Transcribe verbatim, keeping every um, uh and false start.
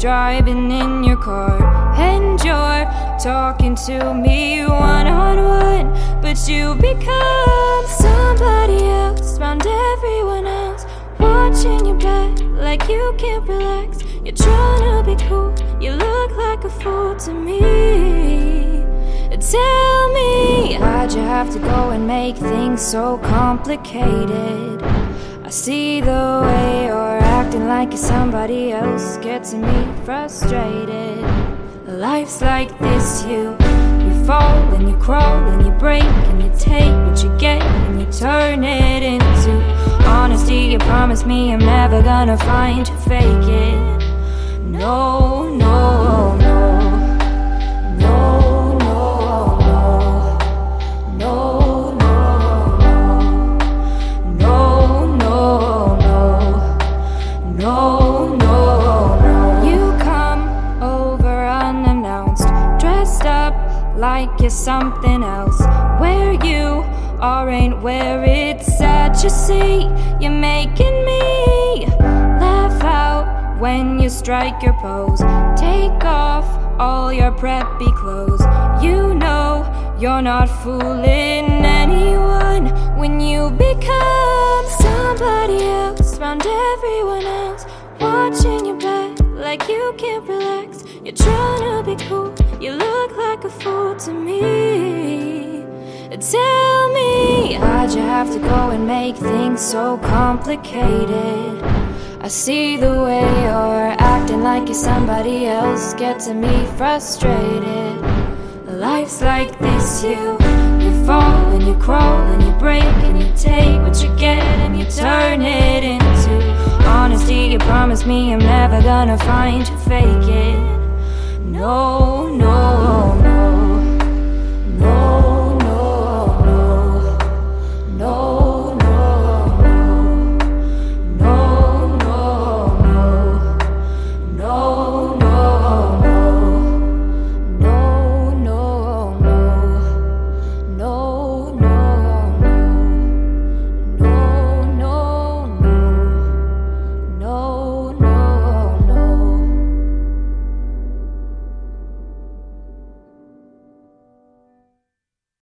driving in your car, and you're talking to me one-on-one, but you become somebody else around everyone else, watching your back like you can't relax. You're trying to be cool, you look like a fool to me. Tell me, why'd you have to go and make things so complicated? I see the way you're acting like you're somebody else, getting me frustrated. Life's like this, you You fall and you crawl and you break and you take what you get and you turn it into honesty. You promise me I'm never gonna find you fake it. No, no, no. No, no, no. No, no, no. No, no, no. No, no, no. You come over unannounced, dressed up like you're something else. Where you are ain't where it's at. You see, you're making me laugh out when you strike your pose. Take off all your preppy clothes. You know you're not fooling anyone when you become somebody else around everyone else, watching your back like you can't relax. You're trying to be cool, you look like a fool to me. Tell me, why'd you have to go and make things so complicated? I see the way you're acting like you're somebody else, getting me frustrated. Life's like this, you You fall and you crawl and you break and you take what you get and you turn it into honesty. You promise me I'm never gonna find you fake it. No, no, no.